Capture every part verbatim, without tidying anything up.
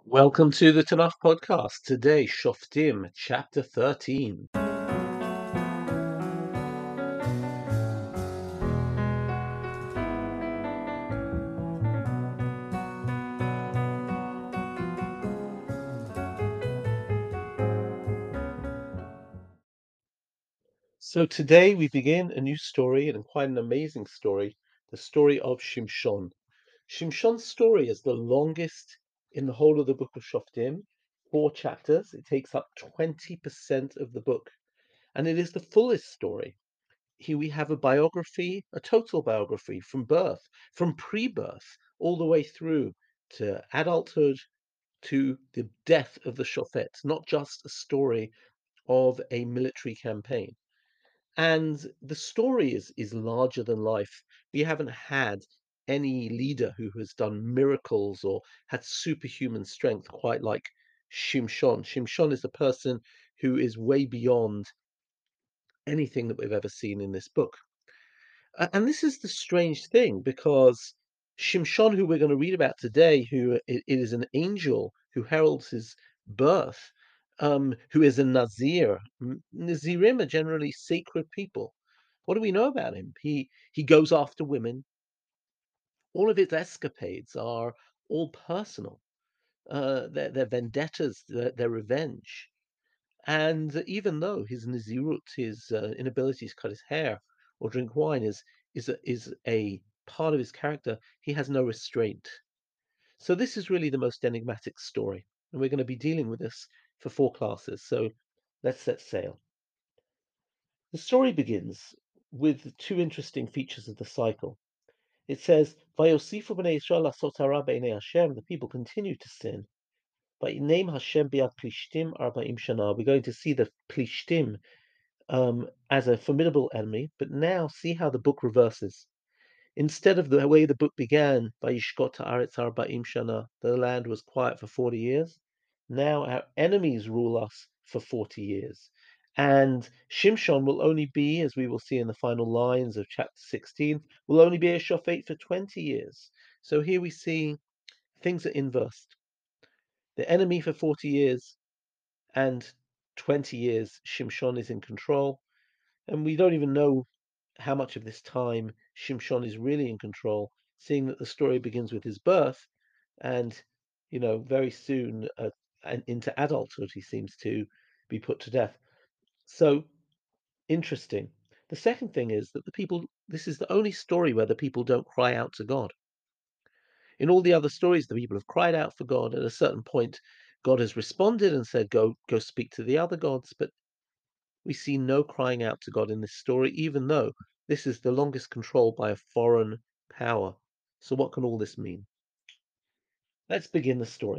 Welcome to the Tanakh podcast. Today, Shoftim, chapter thirteen. So today we begin a new story and quite an amazing story, the story of Shimshon. Shimshon's story is the longest in the whole of the book of Shoftim, four chapters. It takes up twenty percent of the book, and it is the fullest story. Here we have a biography, a total biography from birth, from pre-birth, all the way through to adulthood, to the death of the Shofet, not just a story of a military campaign. And the story is, is larger than life. We haven't had any leader who has done miracles or had superhuman strength quite like Shimshon. Shimshon is a person who is way beyond anything that we've ever seen in this book. And this is the strange thing because Shimshon, who we're going to read about today, who it is an angel who heralds his birth, um, who is a Nazir. Nazirim are generally sacred people. What do we know about him? He he goes after women. All of his escapades are all personal. Uh, they're, they're vendettas, they're, they're revenge. And even though his Nazirut, his uh, inability to cut his hair or drink wine, is is a, is a part of his character, he has no restraint. So this is really the most enigmatic story, and we're going to be dealing with this for four classes. So let's set sail. The story begins with two interesting features of the cycle. It says, "Vayosifu b'nei Yisrael lasot hara b'nei Hashem." The people continue to sin. But name Hashem bi'ad Plishtim arba'im shana. We're going to see the Plishtim um, as a formidable enemy, but now see how the book reverses. Instead of the way the book began, Vayishkot haaretz arba'im shana, the land was quiet for forty years. Now our enemies rule us for forty years. And Shimshon will only be, as we will see in the final lines of chapter sixteen, will only be a shofet for twenty years. So here we see things are inversed. The enemy for forty years, and twenty years Shimshon is in control. And we don't even know how much of this time Shimshon is really in control, seeing that the story begins with his birth, and you know, very soon uh, and into adulthood, he seems to be put to death. So interesting. The second thing is that the people, this is the only story where the people don't cry out to God. In all the other stories, the people have cried out for God. At a certain point, God has responded and said, "Go, go speak to the other gods." But we see no crying out to God in this story, even though this is the longest control by a foreign power. So what can all this mean? Let's begin the story.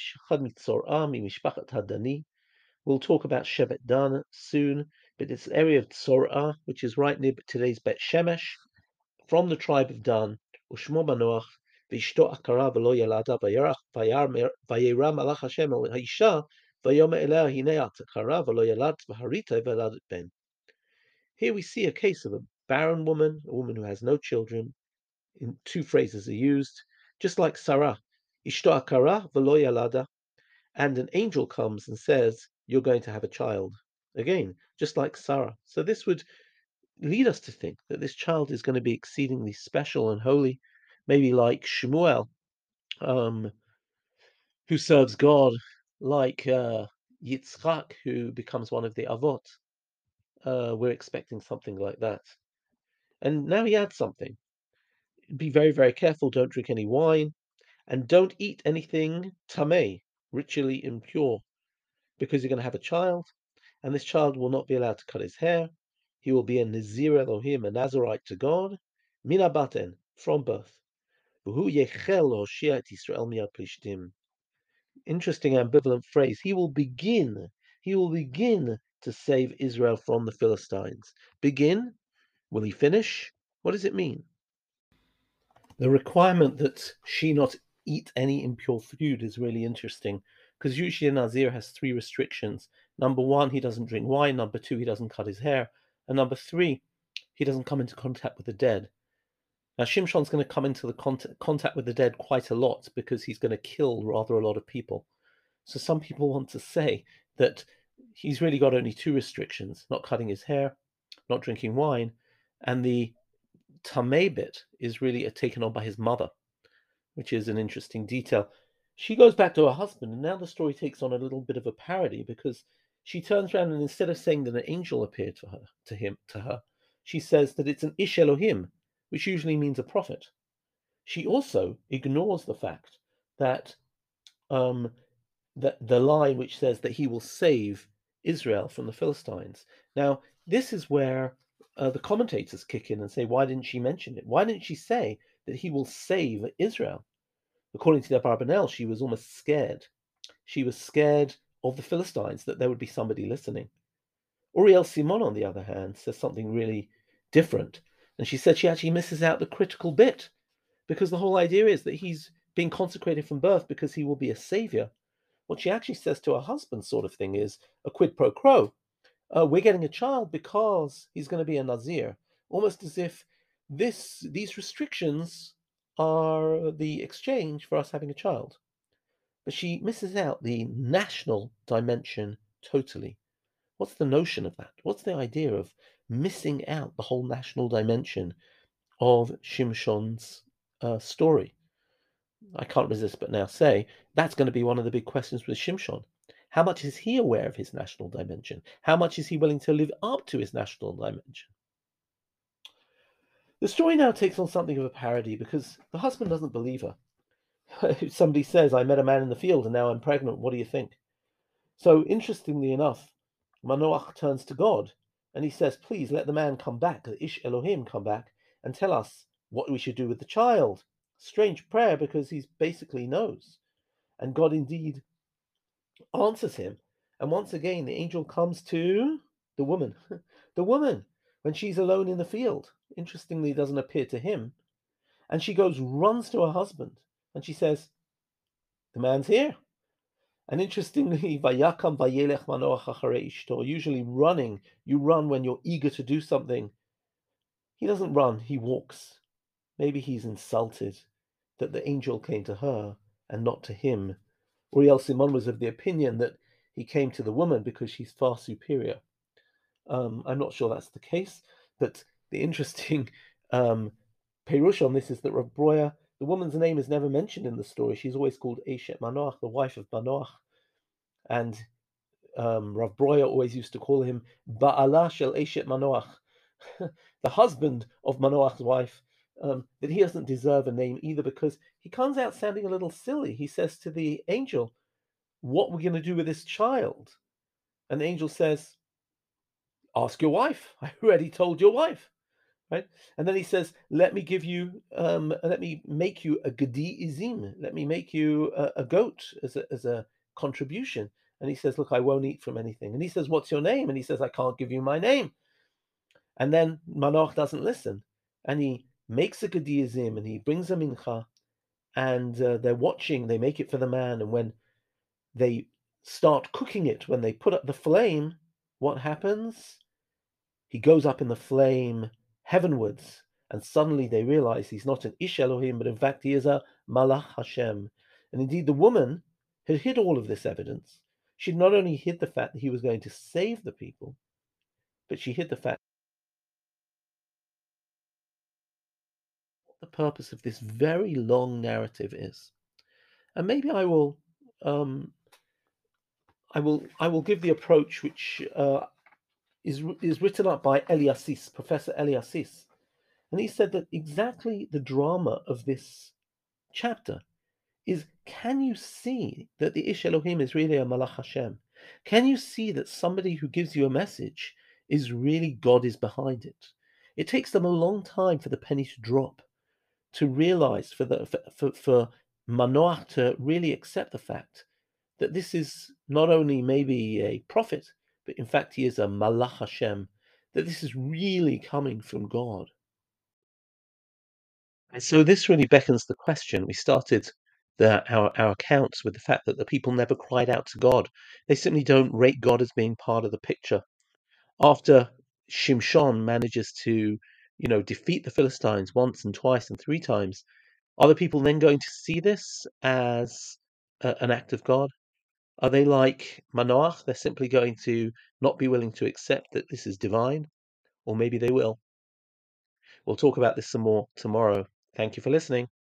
We'll talk about Shevet Dan soon, but it's the area of Tzorah, which is right near today's Bet Shemesh, from the tribe of Dan. Ushmo Manoach, Vishto Akara v'lo Yalada, Vayera Malach Hashem el Haisha, Vayome Elea Hineat Akara v'lo Yalad v'Harita v'Eladet Ben. Here we see a case of a barren woman, a woman who has no children. In two phrases are used, just like Sarah, Ishto Akara v'lo Yalada, and an angel comes and says, "You're going to have a child." Again, just like Sarah. So this would lead us to think that this child is going to be exceedingly special and holy, maybe like Shmuel, um, who serves God, like uh, Yitzchak, who becomes one of the Avot. Uh, we're expecting something like that. And now he adds something. Be very, very careful. Don't drink any wine, and don't eat anything tameh, ritually impure, because you're going to have a child, and this child will not be allowed to cut his hair. He will be a Nazir Elohim, a Nazarite to God, mina baten, from birth. V'hu yechel l'hoshia et Yisrael mi'ad plishtim. Interesting ambivalent phrase. He will begin. He will begin to save Israel from the Philistines. Begin? Will he finish? What does it mean? The requirement that she not eat any impure food is really interesting, because usually a Nazir has three restrictions. Number one, he doesn't drink wine. Number two, he doesn't cut his hair. And number three, he doesn't come into contact with the dead. Now, Shimshon's going to come into the contact, contact with the dead quite a lot because he's going to kill rather a lot of people. So some people want to say that he's really got only two restrictions: not cutting his hair, not drinking wine, and the tameh bit is really taken on by his mother, which is an interesting detail. She goes back to her husband, and now the story takes on a little bit of a parody because she turns around and instead of saying that an angel appeared to her, to him, to her, she says that it's an Ish Elohim, which usually means a prophet. She also ignores the fact that um, the, the line which says that he will save Israel from the Philistines. Now, this is where uh, the commentators kick in and say, why didn't she mention it? Why didn't she say that he will save Israel? According to the Abarbanel, she was almost scared. She was scared of the Philistines, that there would be somebody listening. Uriel Simon, on the other hand, says something really different. And she said she actually misses out the critical bit because the whole idea is that he's being consecrated from birth because he will be a savior. What she actually says to her husband, sort of thing, is a quid pro quo. Uh, we're getting a child because he's going to be a Nazir, almost as if this these restrictions are the exchange for us having a child. But she misses out the national dimension totally. What's the notion of that? What's the idea of missing out the whole national dimension of Shimshon's uh, story? I can't resist but now say that's going to be one of the big questions with Shimshon. How much is he aware of his national dimension? How much is he willing to live up to his national dimension? The story now takes on something of a parody because the husband doesn't believe her. Somebody says, I met a man in the field and now I'm pregnant. What do you think? So, interestingly enough, Manoach turns to God and he says, please let the man come back, the Ish Elohim come back and tell us what we should do with the child. Strange prayer because he basically knows. And God indeed answers him. And once again, the angel comes to the woman. The woman, when she's alone in the field, interestingly, doesn't appear to him. And she goes, runs to her husband, and she says, the man's here. And interestingly, Vayakam Vayelech Manoach acharei ishto, usually running, you run when you're eager to do something. He doesn't run, he walks. Maybe he's insulted that the angel came to her and not to him. Uriel Simon was of the opinion that he came to the woman because she's far superior. Um, I'm not sure that's the case, but the interesting um, Perush on this is that Rav Broya, the woman's name is never mentioned in the story. She's always called Eshet Manoach, the wife of Manoach. And um, Rav Broya always used to call him Ba'ala shel Eshet Manoach, the husband of Manoach's wife. Um, that he doesn't deserve a name either because he comes out sounding a little silly. He says to the angel, what we're going to do with this child? And the angel says, ask your wife. I already told your wife. Right? And then he says, let me give you, um, let me make you a gedi izim. Let me make you a, a goat as a, as a contribution. And he says, look, I won't eat from anything. And he says, what's your name? And he says, I can't give you my name. And then Manoach doesn't listen. And he makes a gedi izim and he brings a mincha. And uh, they're watching, they make it for the man. And when they start cooking it, when they put up the flame, what happens? He goes up in the flame heavenwards, and suddenly they realize he's not an Ish Elohim, but in fact he is a Malach Hashem. And indeed, the woman had hid all of this evidence. She'd not only hid the fact that he was going to save the people, but she hid the fact what the purpose of this very long narrative is. And maybe I will, um, I will, I will give the approach which uh, is is written up by Eliasis, Professor Eliasis. And he said that exactly the drama of this chapter is, can you see that the Ish Elohim is really a Malach Hashem? Can you see that somebody who gives you a message is really God is behind it? It takes them a long time for the penny to drop, to realize, for the for, for, for Manoach to really accept the fact that this is not only maybe a prophet, but in fact he is a Malach Hashem, that this is really coming from God. And so this really beckons the question. We started the, our, our accounts with the fact that the people never cried out to God. They simply don't rate God as being part of the picture. After Shimshon manages to you know, defeat the Philistines once and twice and three times, are the people then going to see this as a, an act of God? Are they like Manoach? They're simply going to not be willing to accept that this is divine? Or maybe they will. We'll talk about this some more tomorrow. Thank you for listening.